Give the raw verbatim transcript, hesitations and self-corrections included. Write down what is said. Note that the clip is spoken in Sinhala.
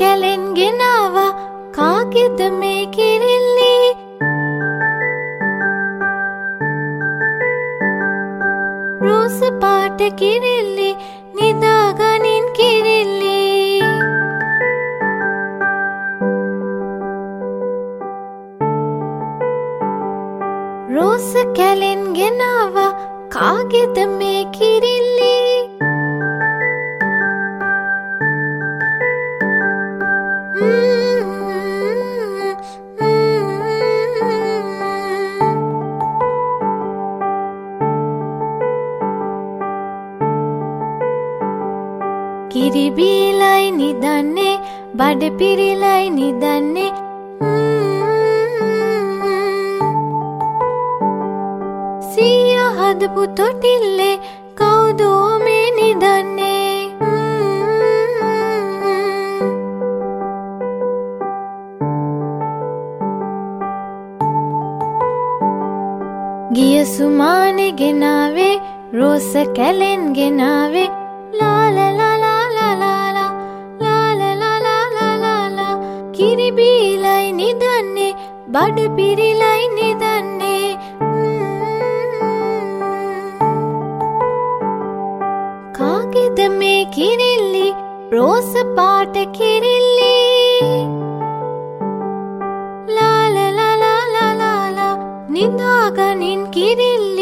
කැලෙන් ගෙනාවා කාගෙද මේ කිරිල්ලි රෝස පාට කිරිල්ලි නිදාගනින් කිරිල්ලි රෝස කැලෙන් ගෙනාවා කාගෙද මේ කිරිල්ලි කිරි බීලයි නිදන්නේ බඩ පිරිලයි නිදන්නේ සීයා හදපු තොටිල්ලේ කවුදෝ මේ නිදන්නේ ගිය සුමානේ ගෙනාවේ රෝස කැලෙන් ගෙනාවේ ලා ලා ලා කිරි බීලයි නිදන්නේ බඩ පිරිලයි නිදන්නේ කාගෙද මේ කිරිල්ලි රෝස පාට කිරිල්ලි ලා ලා ලා ලා ලා නිදාගනින් කිරිල්ලි